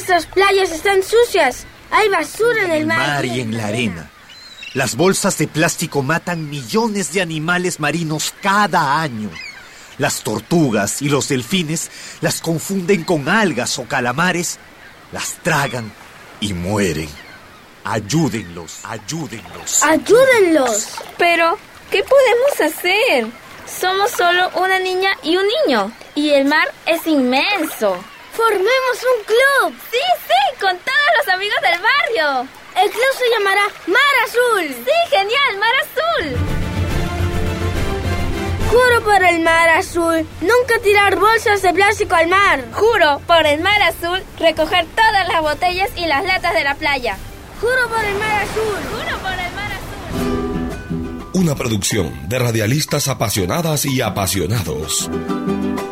Nuestras playas están sucias. Hay basura en el mar y en la arena. Las bolsas de plástico matan millones de animales marinos cada año. Las tortugas y los delfines las confunden con algas o calamares, las tragan y mueren. Ayúdenlos. ¡Ayúdenlos! Pero, ¿qué podemos hacer? Somos solo una niña y un niño, y el mar es inmenso. ¡Formemos un club! Sí, con todos los amigos del barrio. El club se llamará Mar Azul. Sí, genial, Mar Azul. Juro por el Mar Azul, nunca tirar bolsas de plástico al mar. Juro por el Mar Azul, recoger todas las botellas y las latas de la playa. Juro por el Mar Azul. Juro por el Mar Azul. Una producción de radialistas apasionadas y apasionados.